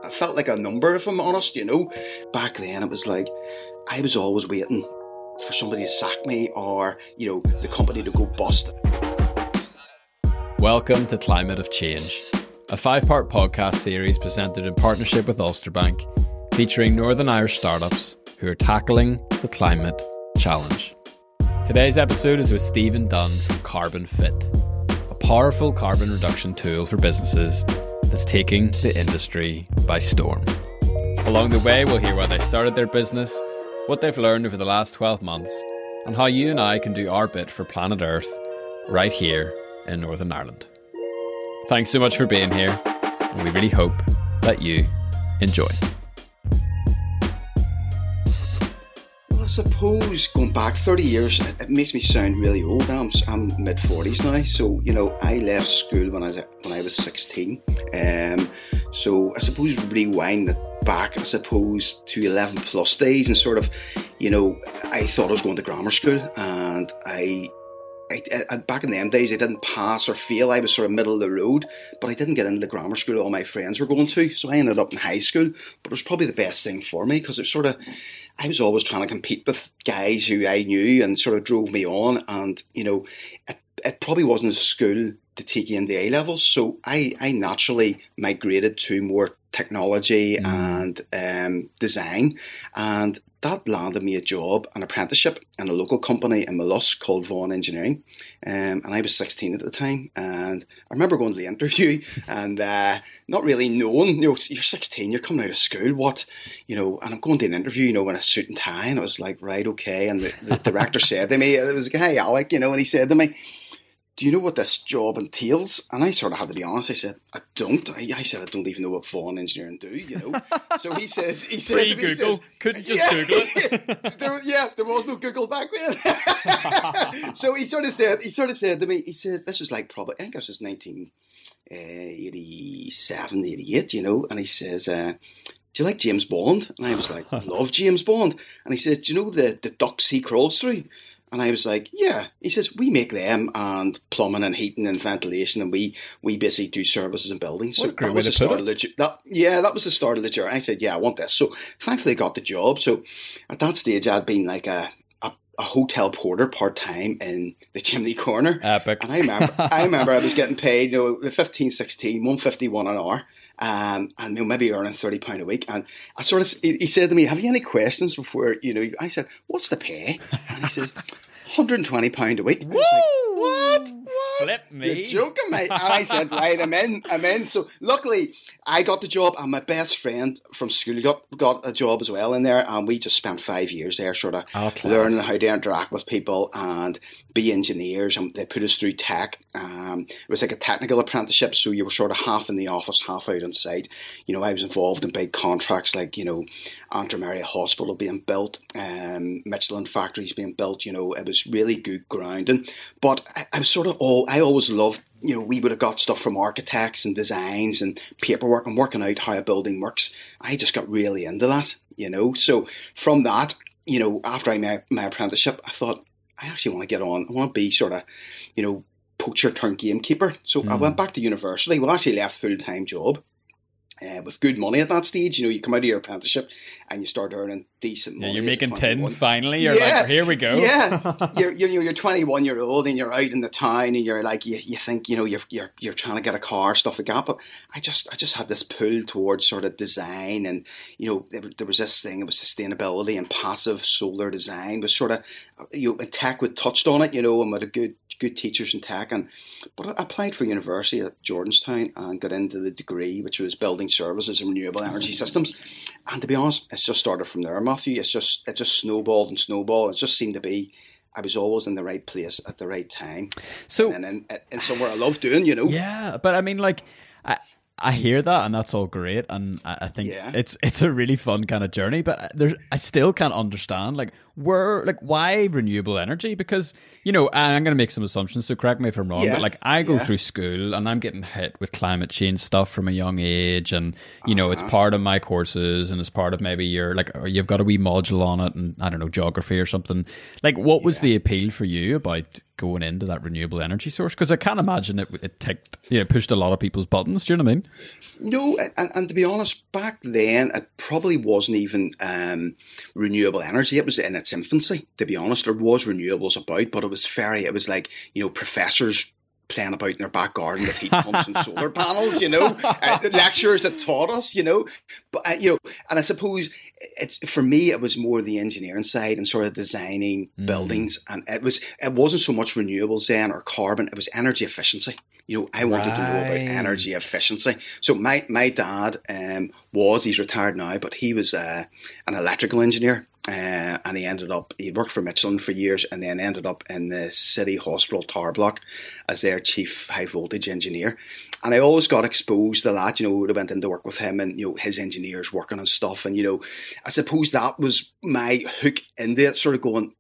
I felt like a number, if I'm honest, you know. Back then it was like, I was always waiting for somebody to sack me or, you know, the company to go bust. Welcome to Climate of Change, a 5-part podcast series presented in partnership with Ulster Bank, featuring Northern Irish startups who are tackling the climate challenge. Today's episode is with Stephen Dunn from Carbon Fit, a powerful carbon reduction tool for businesses that's taking the industry by storm. Along the way, we'll hear why they started their business, what they've learned over the last 12 months, and how you and I can do our bit for planet Earth right here in Northern Ireland. Thanks so much for being here, and we really hope that you enjoy. Well, I suppose going back 30 years, it makes me sound really old. I'm mid-40s now, so, you know, I left school when I was 16. So I suppose rewind it back, I suppose, to 11 plus days, and sort of, you know, I thought I was going to grammar school, and I back in them days, I didn't pass or fail. I was sort of middle of the road, but I didn't get into the grammar school all my friends were going to. So I ended up in high school, but it was probably the best thing for me because it sort of, I was always trying to compete with guys who I knew and sort of drove me on. And, you know, it probably wasn't a school to take you into A-levels. So I naturally migrated to more technology and design, and that landed me a job, an apprenticeship in a local company in Mollusk called Vaughan Engineering, and I was 16 at the time. And I remember going to the interview and not really knowing, you know, you're 16, you're coming out of school, what, you know, and I'm going to an interview, you know, in a suit and tie, and it was like, right, okay. And the director said to me, it was a guy, Alec, you know, and he said to me, do you know what this job entails? And I sort of had to be honest. I said, I don't. I said, I don't even know what Vaughan Engineering do, you know. So he said Pre-Google, couldn't just Google it. There was no Google back then. So he sort of said to me, he says, this was like probably, I think this was 1987, 88, you know. And he says, do you like James Bond? And I was like, love James Bond. And he said, do you know the ducts he crawls through? And I was like, yeah. He says, we make them and plumbing and heating and ventilation, and we basically do services and buildings. So that was the start of the that was the start of the journey. I said, yeah, I want this. So thankfully I got the job. So at that stage I'd been like a hotel porter part-time in the chimney corner. Epic. And I remember I was getting paid, you know, 15, 16, 151 an hour. And you know, maybe earning £30 a week. And I sort of, he said to me, have you any questions before, you know, I said, what's the pay? And he says, £120 a week. And I was like, what? Flip me. You're joking, mate. And I said, right, I'm in. So luckily I got the job, and my best friend from school got a job as well in there. And we just spent 5 years there sort of learning how to interact with people and be engineers. And they put us through tech. It was like a technical apprenticeship. So you were sort of half in the office, half out on site. You know, I was involved in big contracts like, you know, Antrim Area Hospital being built, Michelin factories being built. You know, it was really good grounding. But I was sort of I always loved, you know, we would have got stuff from architects and designs and paperwork and working out how a building works. I just got really into that, you know. So from that, you know, after I made my apprenticeship, I thought, I actually want to get on. I want to be sort of, you know, poacher turned gamekeeper. So I went back to university. Well, actually left full-time job. With good money at that stage, you know, you come out of your apprenticeship and you start earning decent money. Yeah, you're making 10 finally. You're like, here we go. Yeah, you're 21-year-old and you're out in the town and you're like, you think, you know, you're trying to get a car, stuff like that. But I just had this pull towards sort of design, and you know, there was this thing. It was sustainability and passive solar design was sort of, you know, and tech would touched on it, you know, and with a good teachers in tech. But I applied for university at Georgetown and got into the degree, which was building services and renewable energy systems. And to be honest, it's just started from there, Matthew. It just snowballed and snowballed. It just seemed to be, I was always in the right place at the right time. So, and somewhere I love doing, you know. Yeah, but I mean, like, I hear that, and that's all great, and I think it's a really fun kind of journey. But I still can't understand why renewable energy, because, you know, I'm going to make some assumptions, so correct me if I'm wrong. But like, I go through school and I'm getting hit with climate change stuff from a young age, and you know, it's part of my courses, and it's part of maybe you've got a wee module on it, and I don't know, geography or something. Like, what was the appeal for you about going into that renewable energy source? Because I can't imagine it ticked, pushed a lot of people's buttons. Do you know what I mean? No, and to be honest, back then it probably wasn't even renewable energy. It was in its infancy. To be honest, there was renewables about, but it was like professors playing about in their back garden with heat pumps and solar panels, the lecturers that taught us, but and I suppose for me it was more the engineering side and sort of designing buildings, and it wasn't so much renewables then or carbon, it was energy efficiency. I wanted to know about energy efficiency. So my dad he's retired now, but he was an electrical engineer. And he worked for Michelin for years and then ended up in the City Hospital Tower Block as their chief high voltage engineer. And I always got exposed to that, would have went into work with him and, his engineers working on stuff. And, I suppose that was my hook into it, sort of going,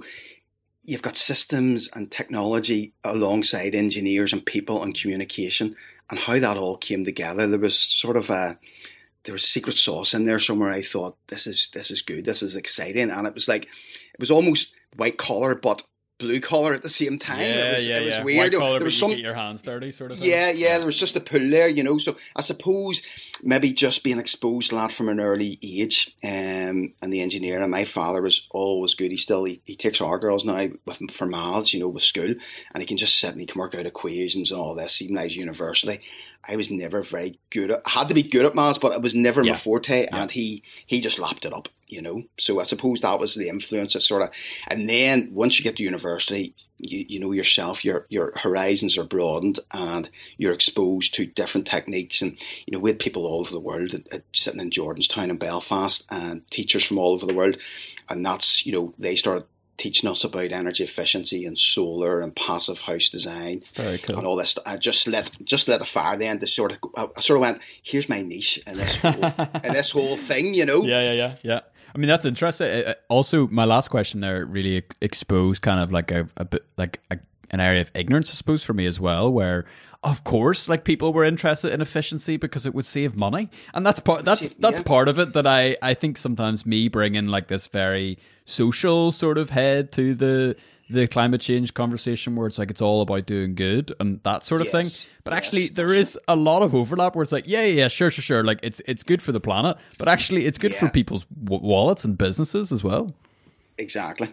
you've got systems and technology alongside engineers and people and communication, and how that all came together. There was sort of there was secret sauce in there somewhere. I thought, this is good, this is exciting, and it was almost white collar but blue collar at the same time. It was weird. White collar, there was but you get your hands dirty, sort of thing. Yeah, there was just a pull there, So I suppose maybe just being exposed to that from an early age, and the engineer. And my father was always good. He takes our girls now for maths, with school, and he can just sit and he can work out equations and all this. Even at his university, I was never very good at. I had to be good at maths, but it was never my forte. Yeah. And he just lapped it up. So I suppose that was the influence that sort of, and then once you get to university, you know yourself, your horizons are broadened and you're exposed to different techniques. And, we had people all over the world sitting in Jordanstown and Belfast, and teachers from all over the world. And that's, they started teaching us about energy efficiency and solar and passive house design. Very cool. And all this. I just lit a fire then to sort of went, here's my niche in this whole thing, Yeah. I mean, that's interesting. Also, my last question there really exposed kind of like a bit like an area of ignorance, I suppose, for me as well, where of course, like, people were interested in efficiency because it would save money, and that's part of it that I think sometimes me bringing like this very social sort of head to the climate change conversation, where it's like it's all about doing good and that sort of thing. But actually, there is a lot of overlap where it's like, sure. Like, it's good for the planet, but actually, it's good for people's wallets and businesses as well. Exactly.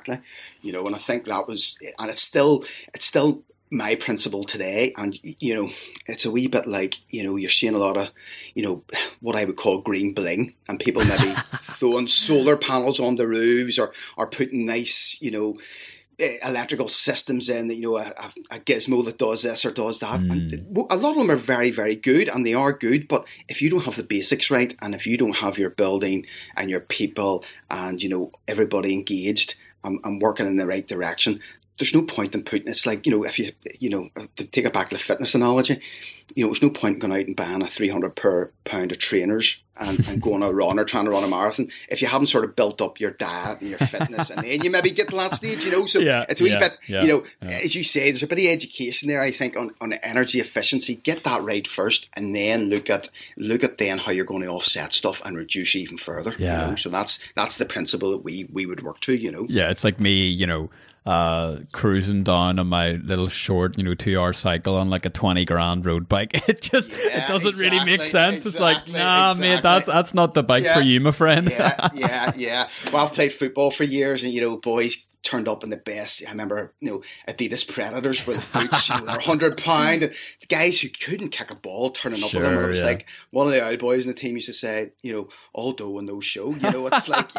And I think that was, and it's still my principle today. And, it's a wee bit like, you're seeing a lot of, what I would call green bling, and people maybe throwing solar panels on the roofs or putting nice, electrical systems in, a gizmo that does this or does that. And a lot of them are very, very good, and they are good. But if you don't have the basics right, and if you don't have your building and your people and, everybody engaged and working in the right direction, there's no point in putting, it's like, if you, to take it back to the fitness analogy, there's no point in going out and buying a £300 of trainers and going on a run or trying to run a marathon if you haven't sort of built up your diet and your fitness, and then you maybe get to that stage, so it's a wee bit, as you say, there's a bit of education there, I think, on energy efficiency. Get that right first, and then look at then how you're going to offset stuff and reduce even further. So that's the principle that we would work to. It's like me, cruising down on my little short, 2-hour cycle on like a 20 grand road bike. It doesn't really make sense. It's like, nah, mate, that's not the bike for you, my friend. Well, I've played football for years, and boys turned up in the best. I remember, Adidas Predators with boots, they're £100. And the guys who couldn't kick a ball turning up with them. And it was like, one of the old boys in the team used to say, all dough and no show. It's like,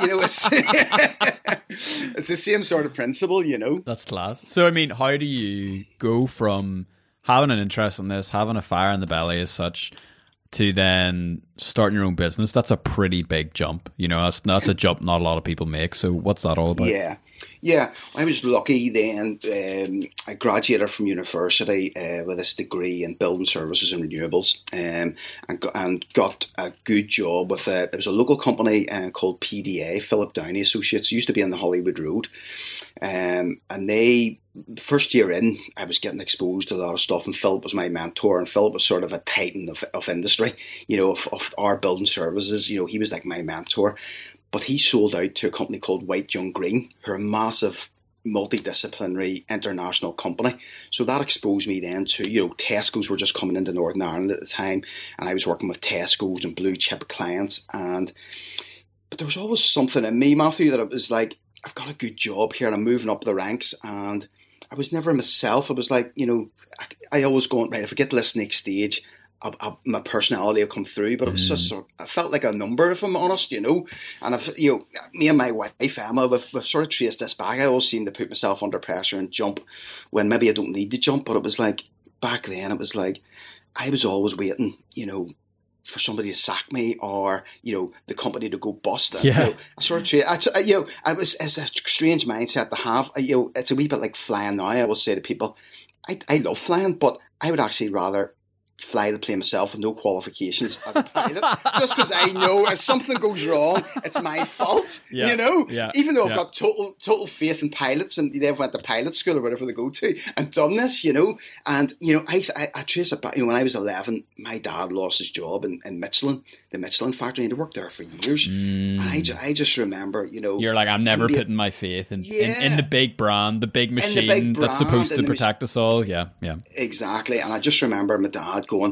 it's the same sort of principle, That's class. So, I mean, how do you go from having an interest in this, having a fire in the belly as such, to then starting your own business? That's a pretty big jump. That's a jump not a lot of people make. So what's that all about? Yeah, I was lucky then. I graduated from university with this degree in building services and renewables, and got a good job with it was a local company called PDA, Philip Downey Associates. It used to be on the Hollywood Road, and they, first year in, I was getting exposed to a lot of stuff, and Philip was my mentor, and Philip was sort of a titan of industry, of our building services. He was like my mentor. But he sold out to a company called White Young Green, who are a massive multidisciplinary international company. So that exposed me then to, Tesco's were just coming into Northern Ireland at the time, and I was working with Tesco's and blue chip clients. But there was always something in me, Matthew, that it was like, I've got a good job here and I'm moving up the ranks, and I was never myself. I was like, I always going, right, if I get to this next stage, my personality will come through, but it was just I felt like a number, if I'm honest, and if me and my wife Emma, we've sort of traced this back. I always seem to put myself under pressure and jump when maybe I don't need to jump, but it was like back then, it was like I was always waiting, for somebody to sack me, or the company to go bust. And, yeah. I sort of it's a strange mindset to have. It's a wee bit like flying now. I will say to people, I love flying, but I would actually rather fly the plane myself with no qualifications as a pilot, just because I know if something goes wrong, it's my fault. Yeah. Even though I've got total faith in pilots, and they've went to pilot school or whatever they go to and done this, and I trace it back. When I was 11, my dad lost his job in Michelin, the Michelin factory, and he worked there for years. And I just remember, you're like, I'm never putting my faith in the big brand, the big machine that's supposed to protect us all. Yeah. Exactly. And I just remember my dad going,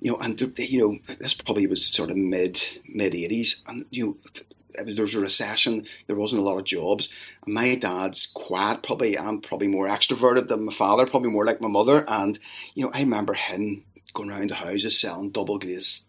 this probably was sort of mid 80s, and there was a recession, there wasn't a lot of jobs, and my dad's quiet, I'm probably more extroverted than my father, probably more like my mother, and I remember him going around the houses selling double glazing,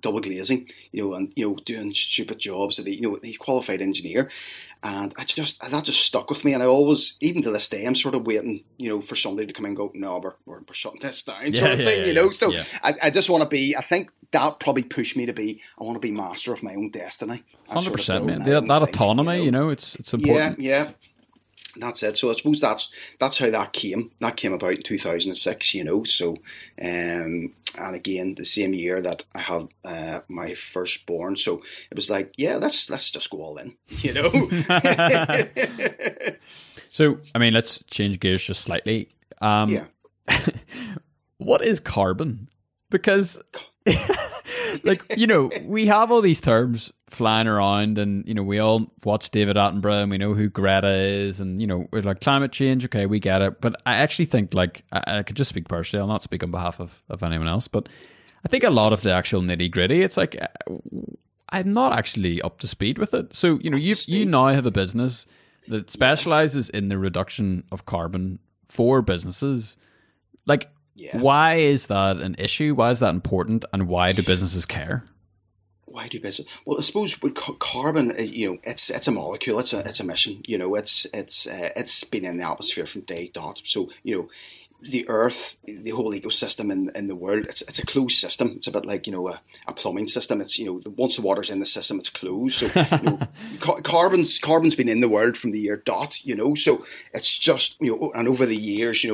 and doing stupid jobs. That he's a qualified engineer, and that just stuck with me. And I always, even to this day, I'm sort of waiting, for somebody to come and go, no, we're shutting this down, sort of thing, So I just want to be. I think that probably pushed me to be. I want to be master of my own destiny. 100%, man. That autonomy, it's important. Yeah. That's it. So I suppose that's how that came. That came about in 2006, So, and again, the same year that I had my firstborn. So it was like, let's just go all in, So, let's change gears just slightly. What is carbon? Because, we have all these terms flying around, and we all watch David Attenborough, and we know who Greta is, and we're like, climate change, okay, we get it. But I actually think, I could just speak personally, I'll not speak on behalf of anyone else, but I think a lot of the actual nitty gritty, it's like I'm not actually up to speed with it. So you now have a business that specializes in the reduction of carbon for businesses. Why is that an issue? Why is that important? And why do businesses care? Why do business? Well, I suppose with carbon, it's a molecule, it's a emission. It's been in the atmosphere from day dot. So the Earth, the whole ecosystem in the world, it's a closed system. It's a bit like a plumbing system. It's once the water's in the system, it's closed. So carbon's been in the world from the year dot. So it's just and over the years,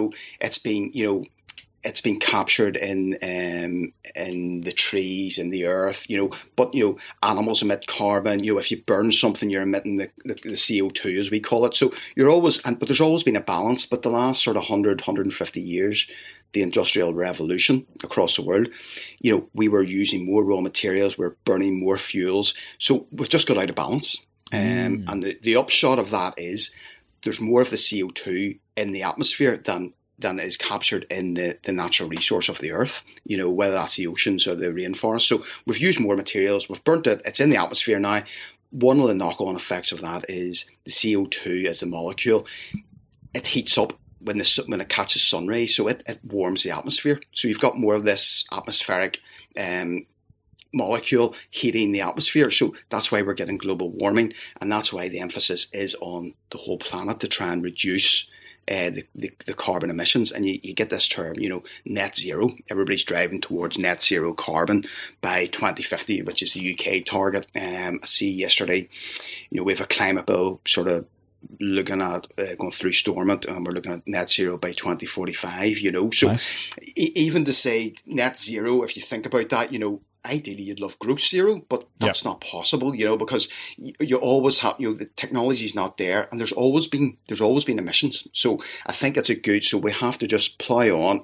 it's been captured in the trees, in the earth, but animals emit carbon. If you burn something, you're emitting the CO2, as we call it. So but there's always been a balance. But the last sort of 150 years, the Industrial Revolution across the world, we were using more raw materials, we're burning more fuels. So we've just got out of balance. And the upshot of that is there's more of the CO2 in the atmosphere than is captured in the natural resource of the earth, whether that's the oceans or the rainforest. So we've used more materials, we've burnt it, it's in the atmosphere now. One of the knock-on effects of that is the CO2 as a molecule, it heats up when it catches sun rays, so it warms the atmosphere. So you've got more of this atmospheric molecule heating the atmosphere. So that's why we're getting global warming, and that's why the emphasis is on the whole planet to try and reduce the carbon emissions. And you get this term, net zero. Everybody's driving towards net zero carbon by 2050, which is the UK target. I see yesterday, we have a climate bill sort of looking at going through Stormont, and we're looking at net zero by 2045, So nice. Even to say net zero, if you think about that, ideally you'd love gross zero, but that's not possible, because you always have, the technology is not there, and there's always been emissions. So I think it's so we have to just plow on and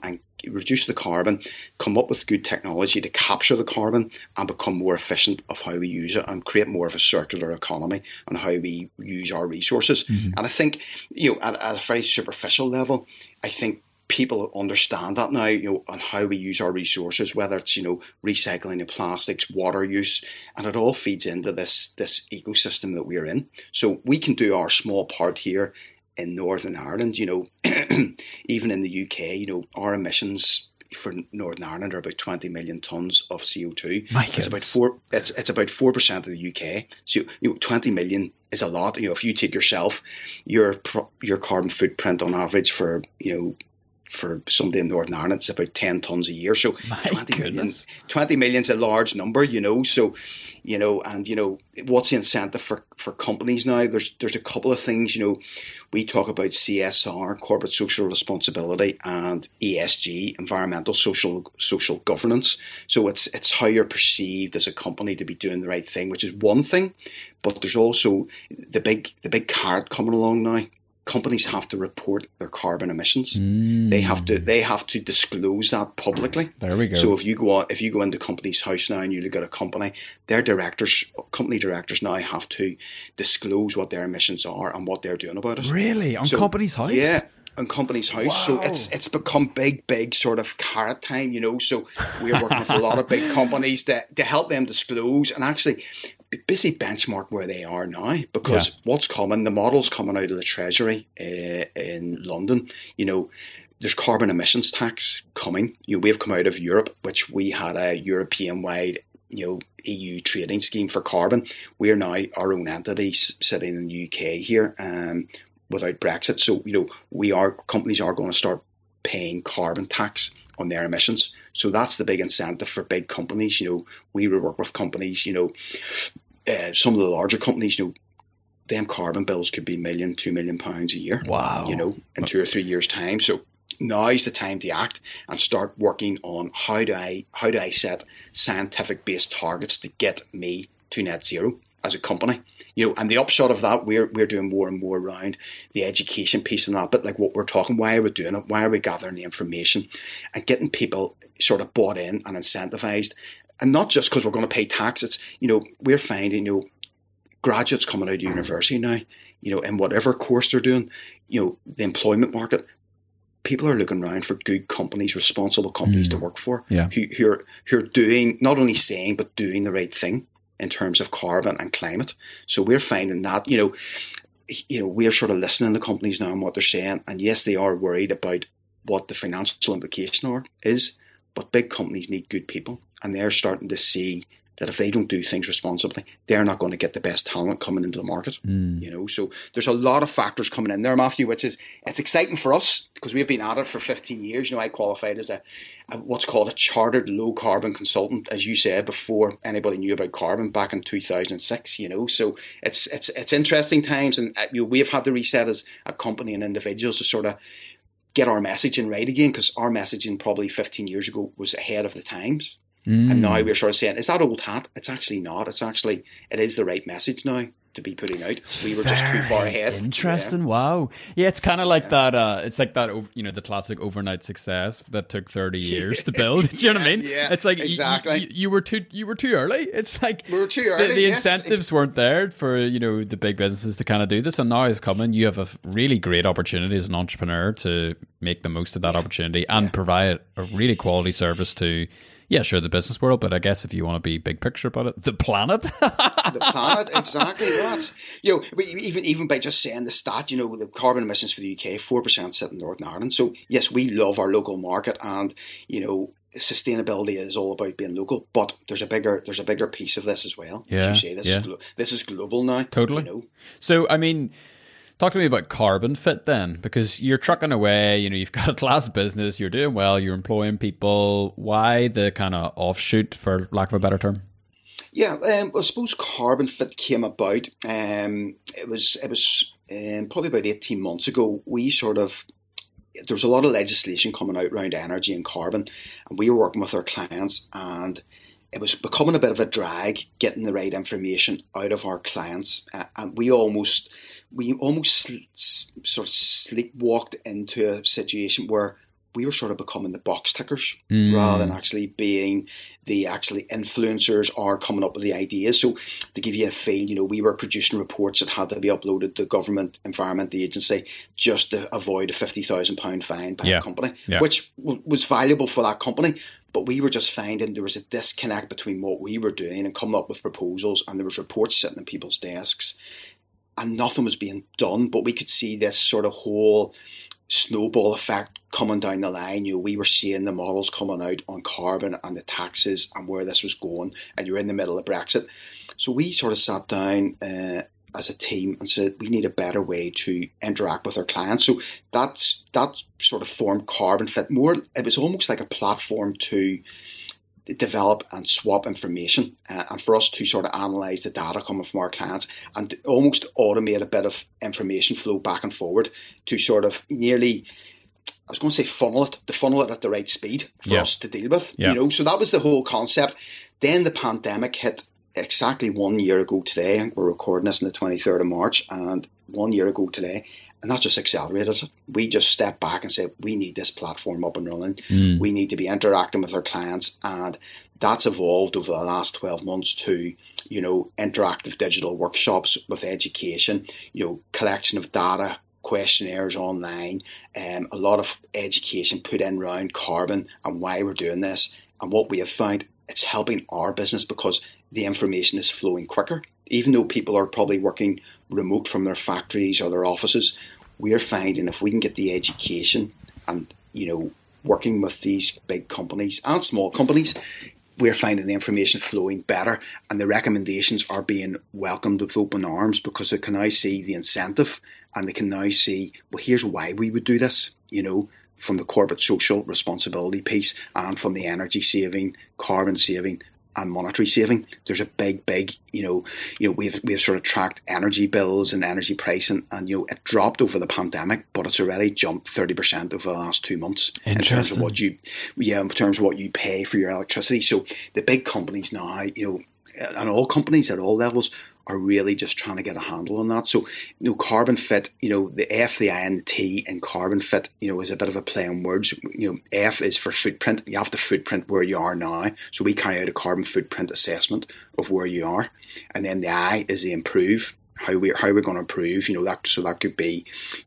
reduce the carbon, come up with good technology to capture the carbon and become more efficient of how we use it and create more of a circular economy on how we use our resources. And I think, at a very superficial level, I think people understand that now, on how we use our resources, whether it's, recycling of plastics, water use, and it all feeds into this ecosystem that we're in. So we can do our small part here in Northern Ireland, even in the UK, our emissions for Northern Ireland are about 20 million tonnes of CO2. It's about 4% of the UK. So 20 million is a lot. If you take yourself, your carbon footprint on average for somebody in Northern Ireland, it's about 10 tonnes a year. So 20 million is a large number, So, what's the incentive for companies now? There's a couple of things, we talk about CSR, corporate social responsibility, and ESG, environmental social governance. So it's how you're perceived as a company to be doing the right thing, which is one thing, but there's also the big card coming along now. Companies have to report their carbon emissions. They have to disclose that publicly. There we go. So if you go into company's house now and you look at a company, company directors now have to disclose what their emissions are and what they're doing about it. Really? On company's house? Yeah. On company's house. Wow. So it's become big sort of carrot time, So we're working with a lot of big companies to help them disclose and actually basically benchmark where they are now, because what's coming, the model's coming out of the Treasury in London, there's carbon emissions tax coming. We've come out of Europe, which we had a European-wide EU trading scheme for carbon. We're now our own entities sitting in the UK here without Brexit. So, companies are going to start paying carbon tax on their emissions. So that's the big incentive for big companies. We would work with companies, some of the larger companies, them carbon bills could be £1 million, £2 million a year. Wow. In 2 or 3 years' time. So now is the time to act and start working on how do I set scientific based targets to get me to net zero as a company. And the upshot of that, we're doing more and more around the education piece and that, but like what we're talking, why are we doing it? Why are we gathering the information and getting people sort of bought in and incentivized? And not just because we're going to pay tax. It's, we're finding, graduates coming out of university now, in whatever course they're doing, the employment market, people are looking around for good companies, responsible companies to work for, who are doing, not only saying, but doing the right thing in terms of carbon and climate. So we're finding that, we're sort of listening to companies now and what they're saying. And yes, they are worried about what the financial implication is, but big companies need good people. And they're starting to see that if they don't do things responsibly, they're not going to get the best talent coming into the market. So there's a lot of factors coming in there, Matthew, which is, it's exciting for us because we've been at it for 15 years. I qualified as a what's called a chartered low carbon consultant, as you said, before anybody knew about carbon back in 2006, So it's interesting times, and we've had to reset as a company and individuals to sort of get our messaging right again, because our messaging probably 15 years ago was ahead of the times. And now we're sort of saying, is that old hat? It's actually not. It is the right message now to be putting out. We were just too far ahead. Interesting. Yeah. Wow. Yeah, it's kind of like that. It's like that, the classic overnight success that took 30 years to build. Do you know what I mean? Yeah, it's like exactly. You were too early. It's like we were too early. The incentives weren't there for the big businesses to kind of do this, and now it's coming. You have a really great opportunity as an entrepreneur to make the most of that opportunity and provide a really quality service to. Yeah, sure, the business world, but I guess if you want to be big picture about it, the planet. The planet, exactly. That's, even by just saying the stat, the carbon emissions for the UK, 4% sit in Northern Ireland. So yes, we love our local market, and sustainability is all about being local. But there's a bigger piece of this as well. Yeah, as you say, this is global now. Totally. So I mean, talk to me about Carbon Fit then, because you're trucking away, you've got a class business, you're doing well, you're employing people. Why the kind of offshoot, for lack of a better term? Yeah, I suppose Carbon Fit came about. It was probably about 18 months ago. There was a lot of legislation coming out around energy and carbon, and we were working with our clients, and it was becoming a bit of a drag getting the right information out of our clients, and we almost sort of sleepwalked into a situation where we were sort of becoming the box tickers rather than actually being the influencers or coming up with the ideas. So to give you a feel, we were producing reports that had to be uploaded to the Government Environment Agency just to avoid a £50,000 fine by a company, which was valuable for that company. But we were just finding there was a disconnect between what we were doing and coming up with proposals, and there was reports sitting in people's desks and nothing was being done. But we could see this sort of whole snowball effect coming down the line. We were seeing the models coming out on carbon and the taxes and where this was going, and you're in the middle of Brexit. So we sort of sat down as a team and said we need a better way to interact with our clients. So that sort of formed Carbon Fit. It was almost like a platform to develop and swap information and for us to sort of analyse the data coming from our clients and to almost automate a bit of information flow back and forward to sort of nearly, I was going to say funnel it at the right speed for us to deal with. So that was the whole concept. Then the pandemic hit exactly 1 year ago today. I think we're recording this on the 23rd of March, and 1 year ago today, and that just accelerated it. We just stepped back and said, we need this platform up and running. We need to be interacting with our clients. And that's evolved over the last 12 months to, interactive digital workshops with education, collection of data, questionnaires online, a lot of education put in around carbon and why we're doing this. And what we have found, it's helping our business because the information is flowing quicker. Even though people are probably working remote from their factories or their offices, we're finding if we can get the education and, working with these big companies and small companies, we're finding the information flowing better, and the recommendations are being welcomed with open arms because they can now see the incentive and they can now see, well, here's why we would do this, from the corporate social responsibility piece and from the energy saving, carbon saving and monetary saving. There's a big, we've sort of tracked energy bills and energy pricing, and it dropped over the pandemic, but it's already jumped 30% over the last 2 months in terms of what you pay for your electricity. So the big companies now, and all companies at all levels are really just trying to get a handle on that. So, Carbon Fit, the F, the I and the T in Carbon Fit, is a bit of a play on words. F is for footprint. You have to footprint where you are now. So we carry out a carbon footprint assessment of where you are. And then the I is the improve. How we're going to improve, that could be,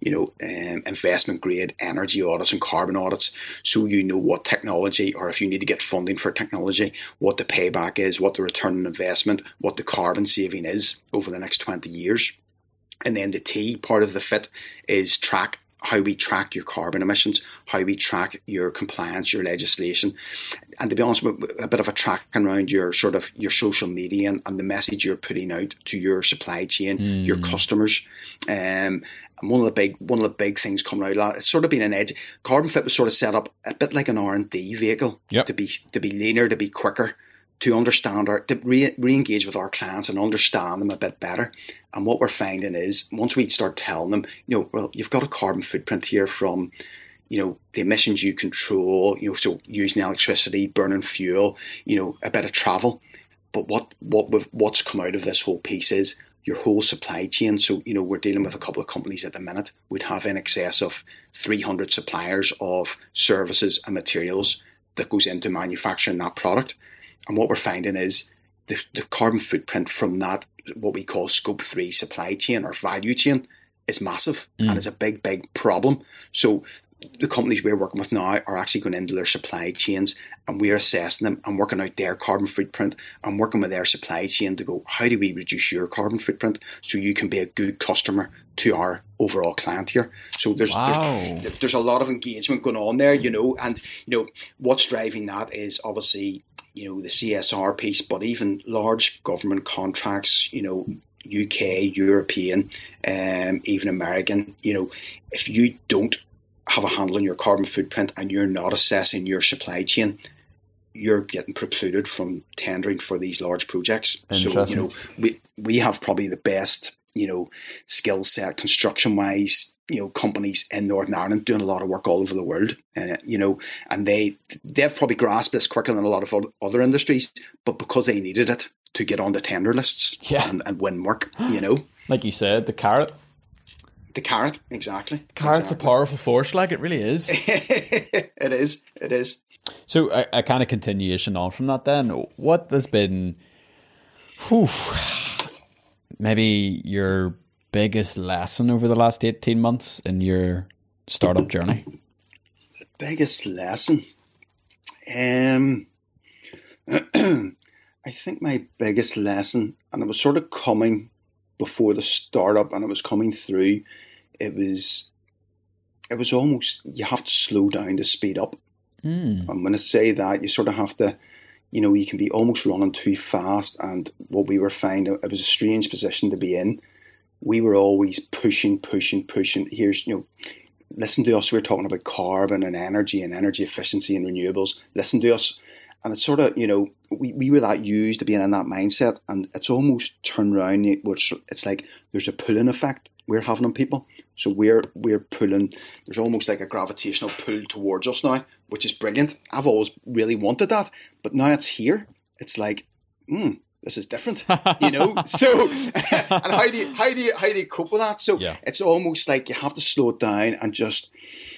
investment grade energy audits and carbon audits. So what technology, or if you need to get funding for technology, what the payback is, what the return on investment, what the carbon saving is over the next 20 years. And then the T part of the fit is how we track your carbon emissions, how we track your compliance, your legislation. And to be honest, a bit of a tracking around your social media and the message you're putting out to your supply chain, your customers. And one of the big things coming out of that, it's sort of been an edge. Carbon Fit was sort of set up a bit like an R&D vehicle to be leaner, to be quicker, to understand to re-engage with our clients and understand them a bit better. And what we're finding is once we start telling them, well, you've got a carbon footprint here from, the emissions you control, so using electricity, burning fuel, a bit of travel. But what's come out of this whole piece is your whole supply chain. So, we're dealing with a couple of companies at the minute. We'd have in excess of 300 suppliers of services and materials that goes into manufacturing that product. And what we're finding is the carbon footprint from that, what we call scope 3 supply chain or value chain, is massive and is a big, big problem. So the companies we're working with now are actually going into their supply chains and we're assessing them and working out their carbon footprint and working with their supply chain to go, how do we reduce your carbon footprint so you can be a good customer to our overall client here? So there's a lot of engagement going on there, and what's driving that is obviously the CSR piece, but even large government contracts, UK, European, even American, if you don't have a handle on your carbon footprint and you're not assessing your supply chain, you're getting precluded from tendering for these large projects. So, we have probably the best, skill set construction wise, companies in Northern Ireland doing a lot of work all over the world. And, and they've probably grasped this quicker than a lot of other industries, but because they needed it to get on the tender lists and win work, Like you said, the carrot. The carrot, exactly. Carrot's a powerful force, like it really is. It is. So a kind of continuation on from that then, what has been maybe your biggest lesson over the last 18 months in your startup journey? The biggest lesson? I think my biggest lesson, and it was sort of coming before the startup and it was coming through, it was almost, you have to slow down to speed up. And when I say that, you sort of have to, you can be almost running too fast. And what we were finding, it was a strange position to be in. We were always pushing. Here's, listen to us. We're talking about carbon and energy efficiency and renewables. Listen to us. And it's sort of, we were that used to being in that mindset, and it's almost turned around. It's like there's a pulling effect we're having on people. So we're pulling. There's almost like a gravitational pull towards us now, which is brilliant. I've always really wanted that, but now it's here. It's like, this is different, So, and how do you cope with that? So It's almost like you have to slow it down and just,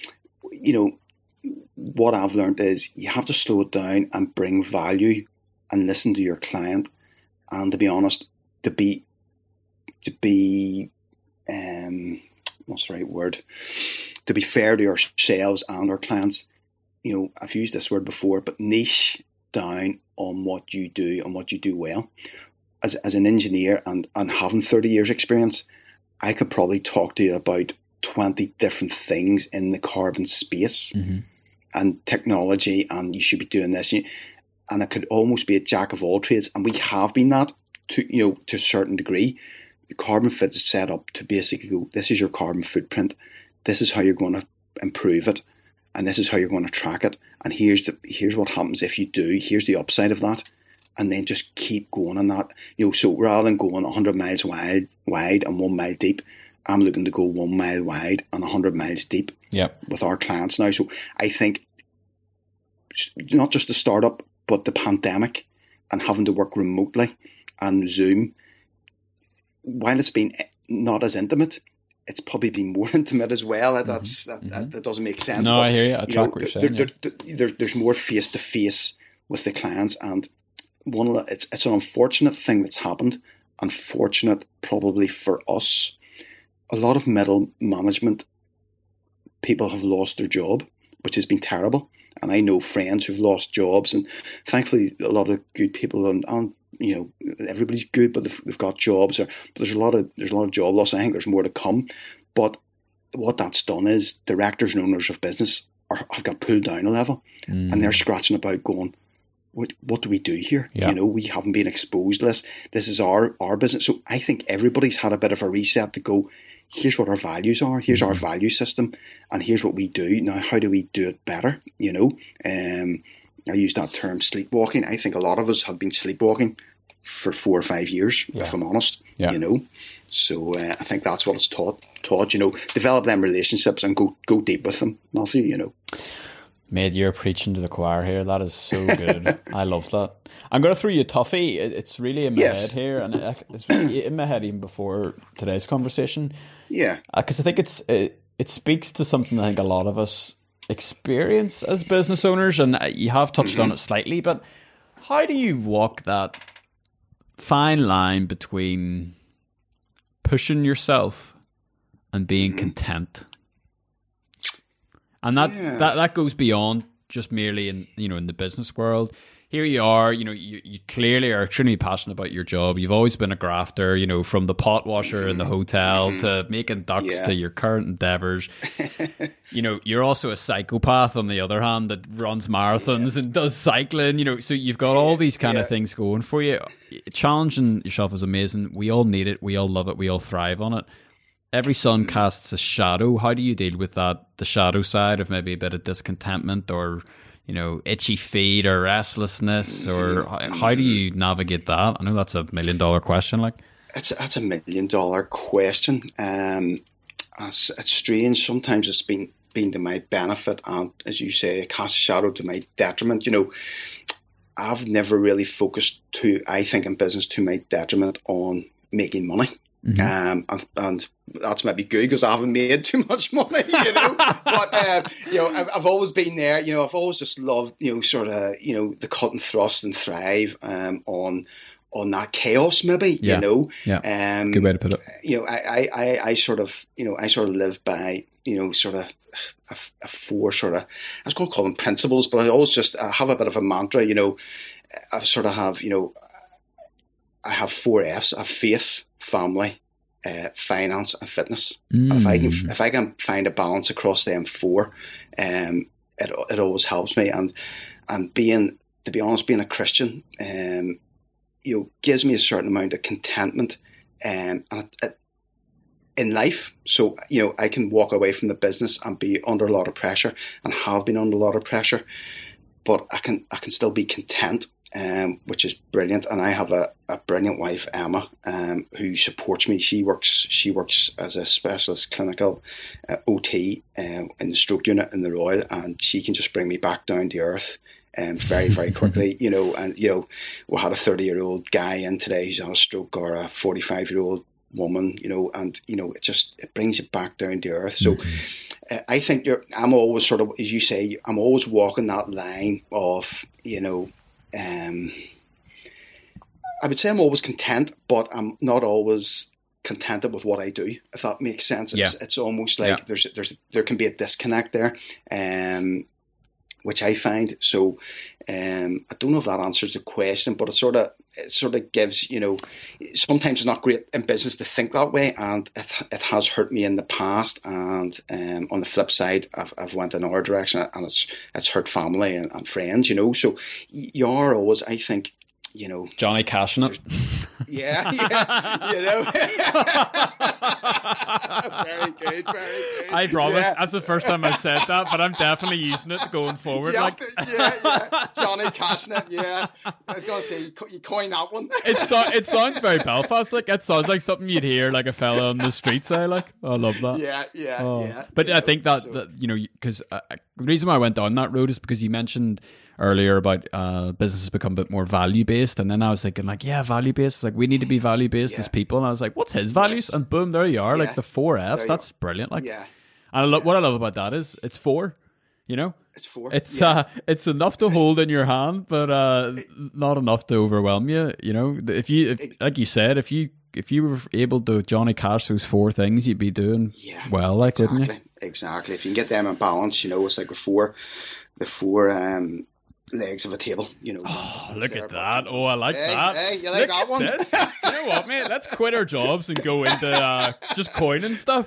what I've learned is you have to slow it down and bring value and listen to your client, and to be honest, to be what's the right word? To be fair to ourselves and our clients. I've used this word before, but niche down on what you do and what you do well. As an engineer and having 30 years experience, I could probably talk to you about 20 different things in the carbon space and technology, and you should be doing this. And it could almost be a jack of all trades, and we have been that to a certain degree. The Carbon Fit is set up to basically go, this is your carbon footprint, this is how you're going to improve it, and this is how you're going to track it, and here's what happens if you do, here's the upside of that, and then just keep going on that. So rather than going 100 miles wide and 1 mile deep, I'm looking to go 1 mile wide and 100 miles deep with our clients now. So I think not just the startup, but the pandemic and having to work remotely and Zoom, while it's been not as intimate, it's probably been more intimate as well. That doesn't make sense. No, but, I hear you. I track what you're saying. There's more face to face with the clients, and it's an unfortunate thing that's happened. Unfortunate, probably for us. A lot of middle management people have lost their job, which has been terrible. And I know friends who've lost jobs, and thankfully a lot of good people and everybody's good, but they've got jobs. But there's a lot of job loss. I think there's more to come. But what that's done is directors and owners of business have got pulled down a level, and they're scratching about, going, what do we do here? Yeah. We haven't been exposed to this. This is our business. So I think everybody's had a bit of a reset to go, here's what our values are, here's our value system, and here's what we do. Now, how do we do it better? I use that term sleepwalking. I think a lot of us have been sleepwalking for 4 or 5 years, if I'm honest. So I think that's what it's taught, develop them relationships and go deep with them, Matthew, Mate, you're preaching to the choir here. That is so good. I love that. I'm going to throw you a toughie. It's really in my head here, and it's in my head even before today's conversation. Yeah. Because I think it speaks to something I think a lot of us experience as business owners, and you have touched on it slightly, but how do you walk that fine line between pushing yourself and being content? And that goes beyond just merely in the business world. Here you are, you clearly are extremely passionate about your job. You've always been a grafter, from the pot washer in the hotel to making ducks to your current endeavors. You're also a psychopath on the other hand that runs marathons and does cycling, so you've got all these kind of things going for you. Challenging yourself is amazing. We all need it. We all love it. We all thrive on it. Every sun casts a shadow. How do you deal with that? The shadow side of maybe a bit of discontentment or, itchy feet or restlessness, or how do you navigate that? I know that's $1 million question. That's $1 million question. It's strange. Sometimes it's been to my benefit, and as you say, it casts a shadow to my detriment. I've never really focused in business to my detriment on making money. and that's maybe good because I haven't made too much money, you know. But you know, I've always been there. You know, I've always just loved, you know, sort of, you know, the cut and thrust and thrive on that chaos, maybe. Yeah. You know, good way to put it. You know, I sort of, you know, I sort of live by, you know, sort of a four sort of, I was going to call them principles, but I have a bit of a mantra. You know, I sort of have, you know, I have 4 F's. I have faith, family, finance, and fitness. And if I can find a balance across them 4, it always helps me. And being, to be honest, being a Christian, you know, gives me a certain amount of contentment, and in life. So, you know, I can walk away from the business and be under a lot of pressure, and have been under a lot of pressure, but I can still be content. Which is brilliant, and I have a brilliant wife, Emma, who supports me. She works as a specialist clinical OT in the stroke unit in the Royal, and she can just bring me back down to earth very, very quickly. You know, and you know, we had a 30-year-old guy in today who's had a stroke, or a 45-year-old woman. You know, and you know, it brings you back down to earth. So. I think I'm always sort of, as you say, I'm always walking that line of, you know. I would say I'm always content, but I'm not always contented with what I do, if that makes sense. It's almost like there can be a disconnect there, which I find. So I don't know if that answers the question, but it sort of gives, you know, sometimes it's not great in business to think that way, and it has hurt me in the past. And on the flip side, I've went in another direction, and it's hurt family and friends, you know. So you are always, I think, you know, Johnny cashing it. Yeah, you know. Very good. I promise, that's the first time I've said that, but I'm definitely using it going forward. Johnny cashing it. Yeah, I was gonna say you coin that one. It sounds very Belfast. Like, it sounds like something you'd hear like a fella on the street say. Like, I love that. Yeah. But I think that you know, because the reason why I went down that road is because you mentioned earlier about businesses become a bit more value based, and then I was thinking like, yeah, value based. It's like, we need to be value based as people, and I was like, what's his values? And boom, there you are, like the 4 F's. That's brilliant. Like, and what I love about that is it's 4. You know, it's 4. It's enough to hold in your hand, but not enough to overwhelm you. You know, if like you said, if you were able to Johnny Cash those 4 things, you'd be doing well, like, wouldn't you? Exactly. If you can get them in balance, you know, it's like the four legs of a table, you know. Oh, look at that. Oh, I like that. Hey, you like that one? This. You know what, mate? Let's quit our jobs and go into just coining stuff.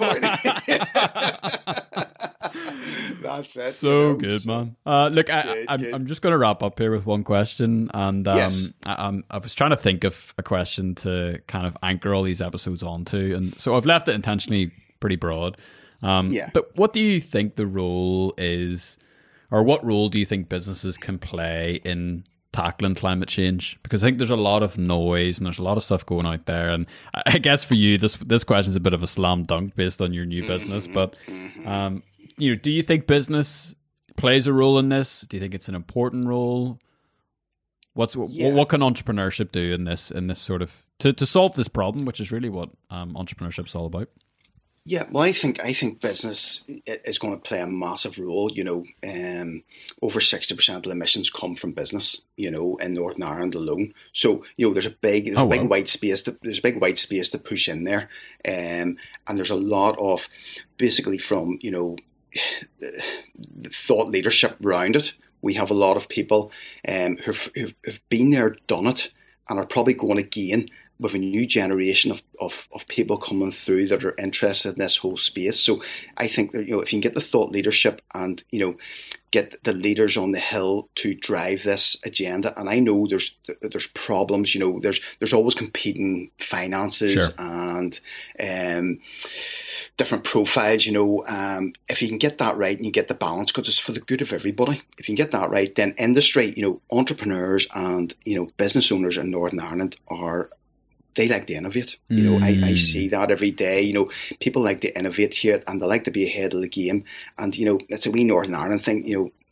That's it. So good, man. Look, I'm just going to wrap up here with one question, and I was trying to think of a question to kind of anchor all these episodes onto, and so I've left it intentionally pretty broad. But what do you think the role is, or what role do you think businesses can play in tackling climate change? Because I think there's a lot of noise and there's a lot of stuff going out there, and I guess for you this question is a bit of a slam dunk based on your new business. But you know, do you think business plays a role in this? Do you think it's an important role? What can entrepreneurship do in this sort of to solve this problem, which is really what entrepreneurship's all about? Yeah, well, I think business is going to play a massive role. You know, over 60% of the emissions come from business, you know, in Northern Ireland alone. So, you know, there's a big white space to push in there, and there's a lot of, basically, from, you know, the thought leadership around it. We have a lot of people who've been there, done it, and are probably going again, with a new generation of people coming through that are interested in this whole space. So I think that, you know, if you can get the thought leadership and, you know, get the leaders on the hill to drive this agenda. And I know there's problems, you know, there's always competing finances and different profiles, you know. If you can get that right and you get the balance, because it's for the good of everybody. If you can get that right, then industry, you know, entrepreneurs and, you know, business owners in Northern Ireland they like to innovate. You know, I see that every day. You know, people like to innovate here and they like to be ahead of the game. And, you know, it's a wee Northern Ireland thing. You know,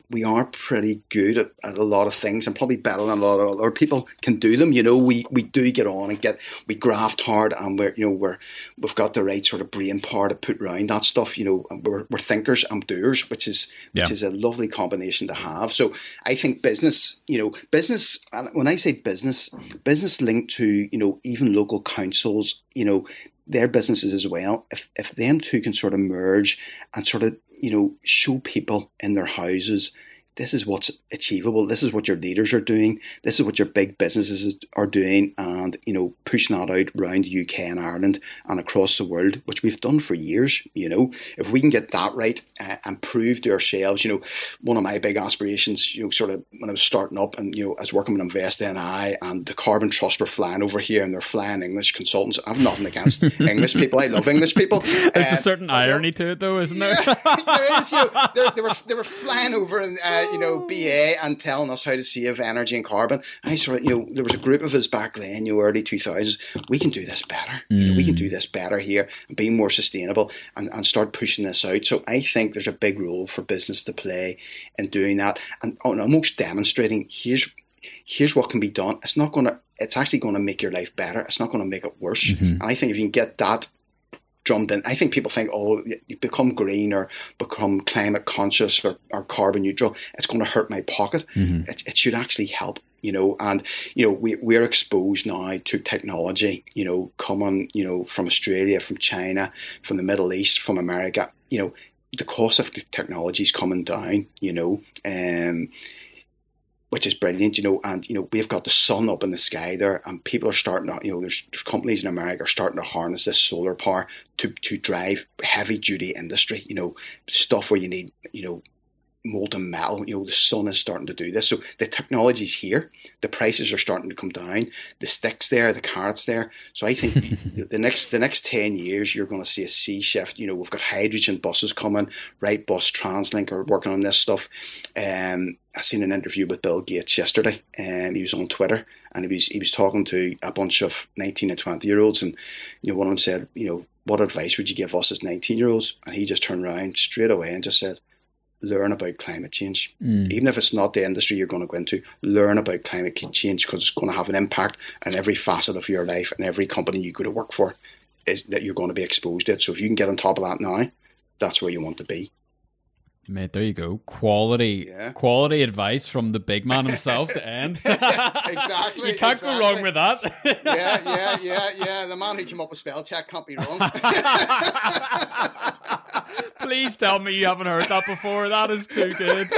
we are pretty good at a lot of things, and probably better than a lot of other people can do them. You know, we do get on and we graft hard, and we've got the right sort of brain power to put around that stuff. You know, and we're thinkers and doers, which is a lovely combination to have. So I think business, and when I say business linked to, you know, even local councils, you know, their businesses as well, if them two can sort of merge and sort of, you know, show people in their houses, this is what's achievable. This is what your leaders are doing. This is what your big businesses are doing, and, you know, pushing that out around the UK and Ireland and across the world, which we've done for years. You know, if we can get that right and prove to ourselves, you know, one of my big aspirations, you know, sort of when I was starting up, and, you know, I was working with Invest NI, and the Carbon Trust were flying over here, and they're flying English consultants. I have nothing against English people. I love English people. There's a certain irony to it, though, isn't there? There is. You know, they were flying over and. You know, BA, and telling us how to save energy and carbon. I sort of, you know, there was a group of us back then, you know, early 2000s. We can do this better. You know, we can do this better here and be more sustainable and start pushing this out. So I think there's a big role for business to play in doing that and almost demonstrating here's what can be done. It's actually going to make your life better. It's not going to make it worse. And I think if you can get that drummed in. I think people think, oh, you become green or become climate conscious or carbon neutral, it's going to hurt my pocket. It should actually help, you know. And, you know, we're exposed now to technology, you know, coming, you know, from Australia, from China, from the Middle East, from America. You know, the cost of technology is coming down, you know, which is brilliant, you know. And, you know, we've got the sun up in the sky there, and people are starting to, you know, there's companies in America are starting to harness this solar power to drive heavy duty industry, you know, stuff where you need, you know, molten metal. You know, the sun is starting to do this. So the technology's here. The prices are starting to come down. The sticks there, the carrots there. So I think the next 10 years, you're going to see a sea shift. You know, we've got hydrogen buses coming. Right Bus, TransLink are working on this stuff. I seen an interview with Bill Gates yesterday, and he was on Twitter, and he was talking to a bunch of 19 and 20-year-olds, and, you know, one of them said, you know, what advice would you give us as 19-year-olds? And he just turned around straight away and just said, learn about climate change. Even if it's not the industry you're going to go into, learn about climate change, because it's going to have an impact on every facet of your life, and every company you go to work for is that you're going to be exposed to it. So if you can get on top of that now, that's where you want to be. Mate, there you go. Quality advice from the big man himself to end. Exactly. You can't go wrong with that. Yeah. The man who came up with spell check can't be wrong. Please tell me you haven't heard that before. That is too good.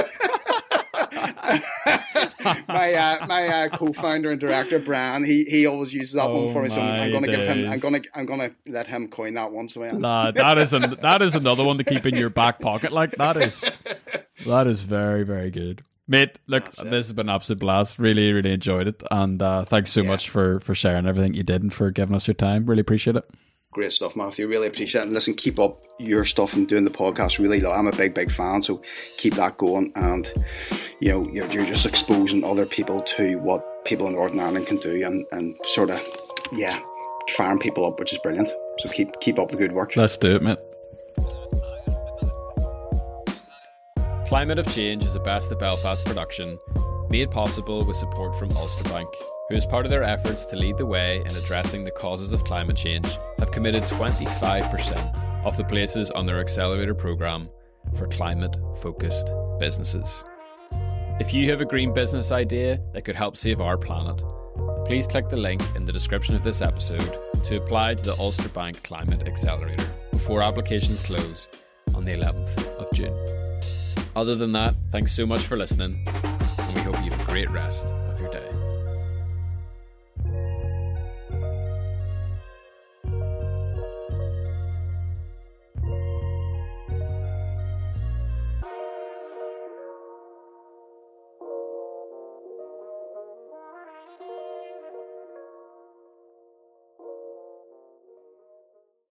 my co-founder and director Brian, he always uses that one for me. So I'm going to give him. I'm going to let him coin that once away. Nah, that is another one to keep in your back pocket. Like that is very, very good, mate. Look, this has been an absolute blast. Really, really enjoyed it, and thanks so much for sharing everything you did and for giving us your time. Really appreciate it. Great stuff, Matthew. Really appreciate it. And listen, keep up your stuff and doing the podcast. Really, I'm a big fan, so keep that going. And, you know, you're just exposing other people to what people in Northern Ireland can do, and sort of, firing people up, which is brilliant. So keep up the good work. Let's do it, mate. Climate of Change is a Best of Belfast production, made possible with support from Ulster Bank, who, as part of their efforts to lead the way in addressing the causes of climate change, have committed 25% of the places on their accelerator programme for climate-focused businesses. If you have a green business idea that could help save our planet, please click the link in the description of this episode to apply to the Ulster Bank Climate Accelerator before applications close on the 11th of June. Other than that, thanks so much for listening, and we hope you have a great rest